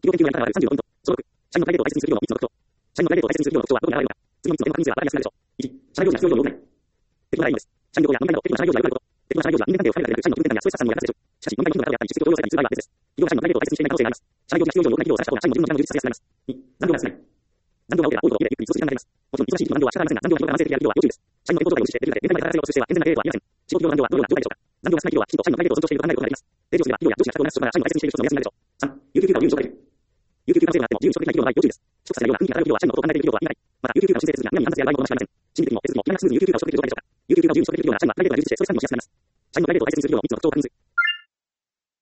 企業研究割からある36ポイント。総額。社員のプライベートを大切にする企業の3つの特徴。社員のプライベートを大切にする企業の特徴はどこに現れるのか。次の3つの点の確認すれば分かりやすくなるでしょう。1、社内行事が必要以上に多くない。適当なラインです。社員の業や飲み会など適度な社内行事が良くなること。適度な社内行事は人間関係を深める社員の分担やストレス発散を役立てる。しかし、飲み会の頻度が高くなったり、実質強要されたりする場合は別です。企業が社員のプライベートを大切にしていない可能性があります。社内行事が必要以上に多くない企業を探した方が社員の自分の時間を充実させやすくなります。2、残業が少ない。残業が多ければ多いほど家でゆっくり過ごす時間があります。もちろん忙しい時期の残業は仕方ありませんが、残業が広く男性的である企業は要注意です。社員の健康状態を維持して、できるだけ現場まで働かせをする姿勢は健全な経営とは言えません。仕事上の残業はどのような状態でしょうか。残業が少ない企業はきちんと社員のプライベートを尊重していると考えることができます。例示をすれば、企業や上司が企画をなす人なら社員を大切にしている人の目安になるでしょう。3、有給休暇を有利に消化できる。有給休暇制度があっても自由に取得できない企業の場合要注意です。取得されるような雰囲気が漂う企業は社員のことを考えている企業とは言い難い。また、有給休暇の申請手続きが無理に簡単である場合も同じくありません。心理的にも手続きも気がなくスムーズに有給休暇を取得できる状態でしょうか。有給休暇を自由に取得できる企業なら社員がプライベートを自由にしてストレス発散もしやすくなります。社員のプライベートを大切にする企業の3つの特徴を確認する。